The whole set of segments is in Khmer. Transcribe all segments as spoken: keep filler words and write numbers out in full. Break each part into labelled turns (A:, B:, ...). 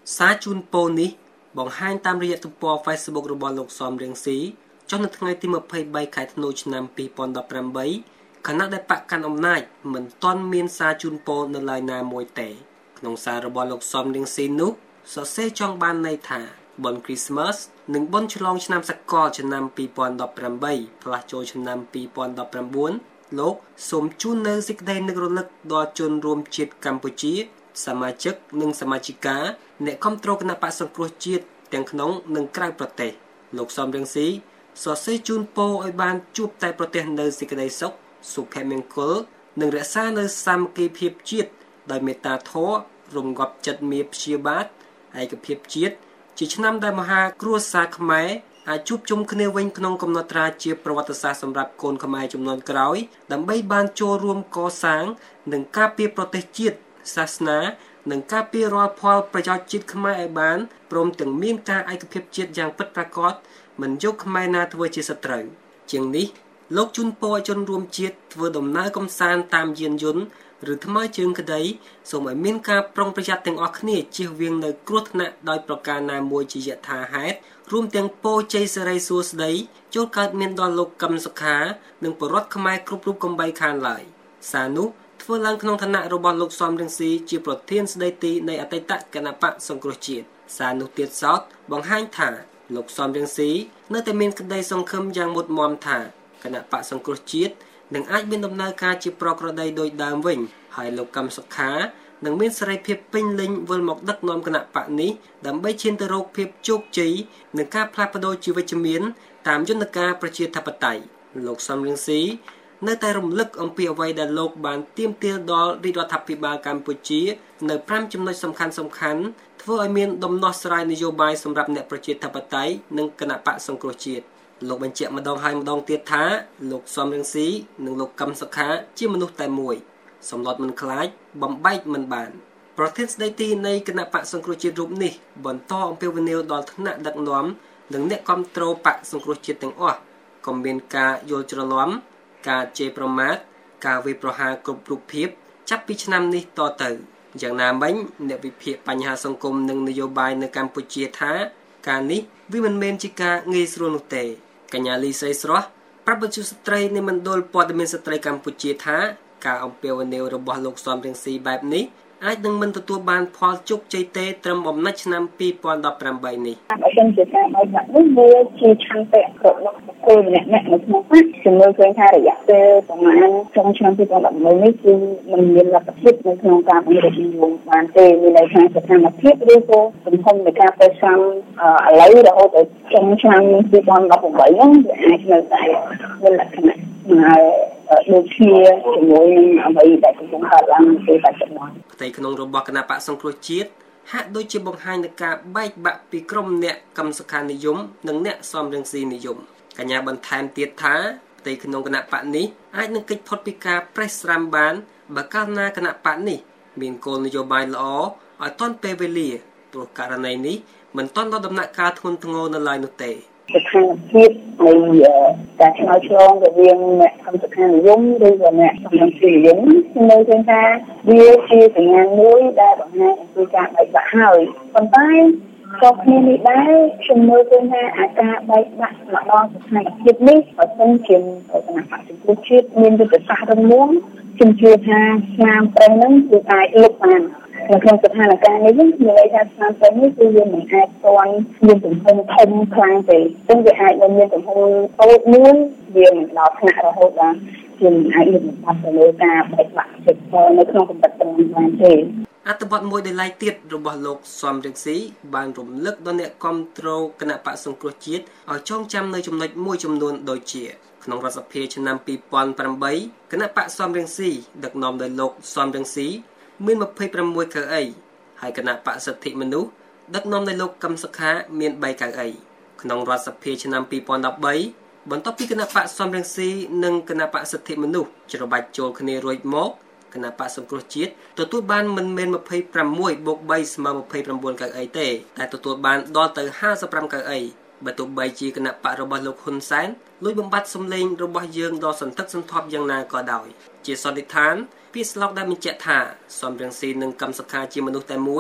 A: សារជូនពរនេះបង្ហាញតាមរយៈទំព័រ Facebook របស់លោកសំរៀងស៊ីចុះនៅថ្ងៃទីម្ភៃបីខែធ្នូឆ្នាំពីរពាន់ដប់ប្រាំបីខណៈដែលបកកាន់អំណាចមិនទាន់មានសារជូនពរនៅឡើយណាមួយទេក្នុងសាររបស់លោកសំរៀងស៊ីនោះសរសេរចង់បានន័យថាបុណ្យ Christmas និងបុណ្យឆ្លងឆ្នាំសកលឆ្នាំពីរពាន់ដប់ប្រាំបីផ្លាស់ចូលឆ្នាំពីរពាន់ដប់ប្រាំបួនលោកសូមជូននៅសេចក្តីនឹករលឹកដល់ជនរួមជាតិកម្ពុជាសមាជិកនិងសមាជិកាអ្នកគាំទ្រគណៈបក្សសង្គ្រោះជាតិទាំងក្នុងនិងក្រៅប្រទេសលោកសំរៀងស៊ីសរសេរជូនពរឲ្យបានជួបតែប្រទេសនៅសេចក្តីសុខសុភមង្គលនិងរក្សានៅសាមគ្គីភាពជាតិដោយមេត្តាធម៌រំងាប់ចិត្តមាព្យាបាទឯកភាពជាតិជាឆ្នាំដែលមហាគ្រួសារខ្មែរអាចជួបជុំគ្នាវិញក្នុងកំណត់ត្រាជាប្រវត្តិសាស្ត្រសម្រាប់កូនខ្មែរជំនាន់ក្រោយដើម្បីបានចូលរួមកសាងនិងការពារប្រទេសជាតិសាសនានិងការពាររាល់ផលប្រយោជន៍ជាតិខ្មែរឲ្យបានព្រមទាំងមានការឯកភាពជាតិយ៉ាងពិតប្រាកដមិនយកខ្មែរណាធ្វើជាសត្រូវជាងនេះលោកជូនពរឲ្យជនរួមជាតិធ្វើដំណើរកម្សាន្តតាមយានយន្តឬថ្មើរជើងក្តីសូមឲ្យមានការប្រុងប្រយ័ត្នទាំងអស់គ្នាជៀសវាងនៅគ្រោះថ្នាក់ដោយប្រការណាមួយជាយថាហេតុរួមទាំងពរជ័យសិរីសួស្តីចូលកើតមានដល់លោកកឹមសុខានិងពលរដ្ឋខ្មែរគ្រប់រូបកុំបីខានឡើយសារនោះធ្វើឡើងក្នុងឋានៈរបស់លោកសំរៀងស៊ីជាប្រធានស្ដីទីនៃអតីតគណបក្សសង្គ្រោះជាតិសារនោះទៀតសោតបង្ហាញថាលោកសំរៀងស៊ីនៅតែមានក្តីសង្ឃឹមយ៉ាងមុតមមថាគណបក្សសង្គ្រោះជាតិនឹងអាចមានដំណើរការជាប្រក្រតីដោយដើមវិញហើយលោកកឹមសុខានឹងមានសេរីភាពពេញលេញវិលមកដឹកនាំគណបក្សនេះដើម្បីឈានទៅរកភាពជោគជ័យនិងការផ្លាស់ប្ដូរជាវិជ្ជមានតាមយន្តការប្រជាធិបតេយ្យលោកសំរៀងស៊ីនៅតែរំលឹកអំពីអ្វីដែលលោកបានទាមទារដល់រាជរដ្ឋាភិបាលកម្ពុជានៅប្រាំចំណុចសំខាន់សំខាន់ធ្វើឲ្យមានដំណោះស្រាយនយោបាយសម្រាប់អ្នកប្រជាធិបតេយ្យនិងគណបក្សសង្គ្រោះជាតិលោកបញ្ជាក់ម្ដងហើយម្ដងទៀតថាលោកសំរៀងស៊ីនិងលោកកឹមសុខាជាមនុស្សតែមួយសម្លុតមិនខ្លាចបំបែកមិនបានប្រធានស្ដីទីនៃគណបក្សសង្គ្រោះជាតិរូបនេះបន្តអំពាវនាវដល់ថ្នាក់ដឹកនាំនិងអ្នកគាំទ្របក្សសង្គ្រោះជាតិទាំងអស់កុំមានការយល់ច្រឡំការជេរប្រមាថការវាយប្រហារគ្រប់រូបភាពចាប់ពីឆ្នាំនេះតទៅយ៉ាងណាមិញអ្នកវិភាគបញ្ហាសង្គមនិងនយោបាយនៅកម្ពុជាថាការនេះវាមិនមែនជាការងាយស្រួលនោះទេកញ្ញាលីសីស្រស់ប្រាប់បញ្ជាស្ត្រីនៃមណ្ឌលព័ត៌មានស្ត្រីកម្ពុជាថាការអំពាវនាវរបស់លោកសំរៀងស៊ីបែបនេះអាចនឹងមិនទទួលបានផលជោគជ័យទេត្រឹមបំណាច់ឆ្នាំពីរពាន់ដប់ប្រាំបីនេះ
B: បើសិនជាការបែកបាក់នេះវាជាឆន្ទៈរបស់បុគ្គលម្នាក់ៗនៅក្នុងបកជំនួយឃើញថារយៈពេលប្រហែលក្នុងឆ្នាំពីរពាន់ដប់ប្រាំបីនេះគឺមិនមានលទ្ធភាពនៅក្នុងការបង្រៀននិយមបានទេមានន័យថាស្ថានភាពឬក៏ទំហំនៃការប្រចាំឥឡូវរហូតដល់ឆ្នាំពីរពាន់ដប់ប្រាំបីហ្នឹងវាអាចនៅតែមានលក្ខណៈហើយដូចជាជាមួយនឹងអ្វីដែលកំពុងកើតឡើងនៅពេលបច្ចុប្បន្ន
A: ផ្ទៃក្នុងរបស់គណៈបក្សសង្គ្រោះជាតិហាក់ដូចជាបង្ហាញនូវការបែកបាក់ពីក្រុមអ្នកកឹមសុខានិយមនិងអ្នកសំរៀងស៊ីនិយមកញ្ញាបន្ថែមទៀតថាផ្ទៃក្នុងគណៈបក្សនេះអាចនឹងគេចផុតពីការប្រេះស្រាំបានបើកាលណាគណៈបក្សនេះមានគោលនយោបាយល្អឲ្យទាន់ពេលវេលាព្រោះករណីនេះមិនទាន់ដល់ដំណាក់កាលធ្ងន់ធ្ងរនៅឡើយនោះទេ
B: ស្ថានភាពនៃការឆ្លើយឆ្លងរវាងអ្នកកឹមសុខានិយមឬក៏អ្នកសំរងស៊ីនិយមនៅឃើញថាវាជាសញ្ញាមួយដែលបង្ហាញអំពីការបែកបាក់ហើយប៉ុន្តែក៏គ្នានេះដែរខ្ញុំមើលឃើញថាអាការបែកបាក់មកដល់ស្ថានភាពនេះបើសិនជាគណៈបក្សសង្គ្រោះជាតិមានយុទ្ធសាស្ត្ររឹងមាំខ្ញុំជឿថាស្នាមប្រេងនឹងគឺអាចលុបបាននៅក្នុងស្ថានភាពនេះវិញមានន័យថាស្នាមប្រេងនេះគឺវាមិនអាចទាន់មានទំហំធំខ្លាំងទេអញ្ចឹងវាអាចមានទំហំតូចមួយវាមិនដល់ថ្នាក់រហូតដល់ជាមិនអាចមានបាត់ទៅលើការបែកបាក់ចិត្តនៅក្នុងកម្រិតប៉ុណ្ណឹងបានទេ
A: អត្ថបទមួយដែលឡែកទៀតរបស់លោកសំរៀងស៊ីបានរំលឹកដល់អ្នកគាំទ្រគណៈបក្សសង្គ្រោះជាតិឲ្យចងចាំនៅចំណុចមួយចំនួនដូចជាក្នុងរដ្ឋសភាឆ្នាំពីរពាន់ប្រាំបីគណៈបក្សសំរៀងស៊ីដឹកនាំដោយលោកសំរៀងស៊ីមានម្ភៃប្រាំមួយកៅអីហើយគណៈបក្សសិទ្ធិមនុស្សដឹកនាំដោយលោកកឹមសុខាមានបីកៅអីក្នុងរដ្ឋសភាឆ្នាំពីរពាន់ដប់បីបន្ទាប់ពីគណៈបក្សសំរៀងស៊ីនិងគណៈបក្សសិទ្ធិមនុស្សច្របាច់ចូលគ្នារួចមកគណៈបក្សសង្គ្រោះជាតិទទួលបានមិនមែនម្ភៃប្រាំមួយបូកបីស្មើម្ភៃប្រាំបួនកៅអីទេតែទទួលបានដល់ទៅห้าสิบห้ากៅអីបើទោះបីជាគណៈបក្សរបស់លោកហ៊ុនសែនលួចបំបត្តិសម្លេងរបស់យើងដល់សន្ធឹកសន្ធាប់យ៉ាងណាក៏ដោយជាសន្និដ្ឋានពាក្យស្លោកដែលបញ្ជាក់ថាសំរៀងស៊ីនិងកឹមសុខាជាមនុស្សតែមួយគឺ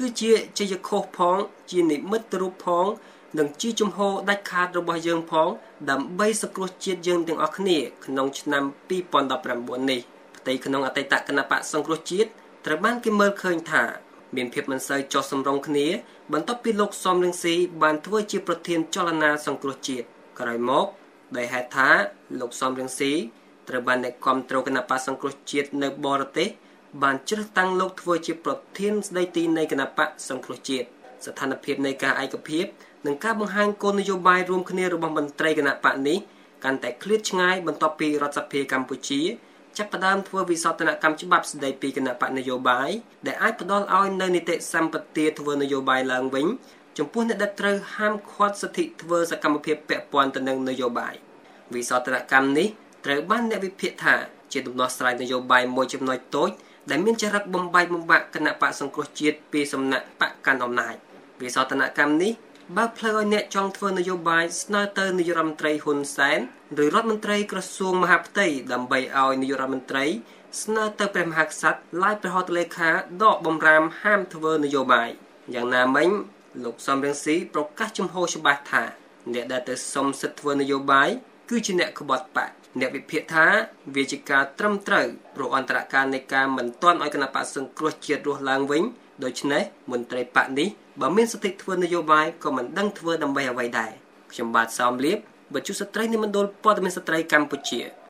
A: គឺជាជាយខុសផងជានិមិត្តរូបផងនិងជាជំហរដាច់ខាតរបស់យើងផងដើម្បីសង្គ្រោះជាតិយើងទាំងអស់គ្នាក្នុងឆ្នាំពីរពាន់ដប់ប្រាំបួននេះផ្ទៃក្នុងអតីតគណបក្សសង្គ្រោះជាតិត្រូវបានគេមើលឃើញថាមានភាពមិនសូវចុះសម្រុងគ្នាបន្ទាប់ពីលោកសំរងស៊ីបានធ្វើជាប្រធានចលនាសង្គ្រោះជាតិក្រោយមកដោយហេតុថាលោកសំរងស៊ីត្រូវបានអ្នកគាំទ្រគណបក្សសង្គ្រោះជាតិនៅបរទេសបានជ្រើសតាំងលោកធ្វើជាប្រធានស្ដីទីនៃគណបក្សសង្គ្រោះជាតិស្ថានភាពនៃការឯកភាពនិងការបង្ហាញគោលនយោបាយរួមគ្នារបស់មន្ត្រីគណបក្សនេះកាន់តែឃ្លាតឆ្ងាយបន្ទាប់ពីរដ្ឋសភាកម្ពុជាចាប់ផ្ដើមធ្វើវិសោធនកម្មច្បាប់ស្ដីពីគណបក្សនយោបាយដែលអាចផ្ដល់ឲ្យនៅនីតិសម្បទាធ្វើនយោបាយឡើងវិញចំពោះអ្នកដែលត្រូវហាមឃាត់សិទ្ធិធ្វើសកម្មភាពពាក់ព័ន្ធទៅនឹងនយោបាយវិសោធនកម្មនេះត្រូវបានអ្នកវិភាគថាជាដំណោះស្រាយនយោបាយមួយចំណុចតូចដែលមានចរិតបំបែកបំបាក់គណបក្សសង្គ្រោះជាតិពីសំណាក់បកកាន់អំណាចវិសោធនកម្មនេះបើផ្លូវឲ្យអ្នកចង់ធ្វើនយោបាយស្នើទៅនាយករដ្ឋមន្ត្រីហ៊ុនសែនឬរដ្ឋមន្ត្រីក្រសួងមហាផ្ទៃដើម្បីឲ្យនាយករដ្ឋមន្ត្រីស្នើទៅព្រះមហាក្សត្រឡាយព្រះហត្ថលេខាដកបំរាមហាមធ្វើនយោបាយយ៉ាងណាមិញលោកសំរងស៊ីប្រកាសជំហរច្បាស់ថាអ្នកដែលទៅសុំសិទ្ធិធ្វើនយោបាយគឺជាអ្នកក្បត់បកអ្នកវិភាគថាវាជាការត្រឹមត្រូវព្រោះអន្តរការនៃការមិនទាន់ឲ្យគណបក្សសង្គ្រោះជាតិរស់ឡើងវិញដូច្នេះមន្ត្រីបកនេះបើមានសិទ្ធិធ្វើនយោបាយក៏មិនដឹងធ្វើដើម្បីអ្វីដែរខ្ញុំបាទសោមលៀបបច្ចុប្បន្នស្ត្រីនៃមណ្ឌលព័ត៌មានស្ត្រីកម្ពុជា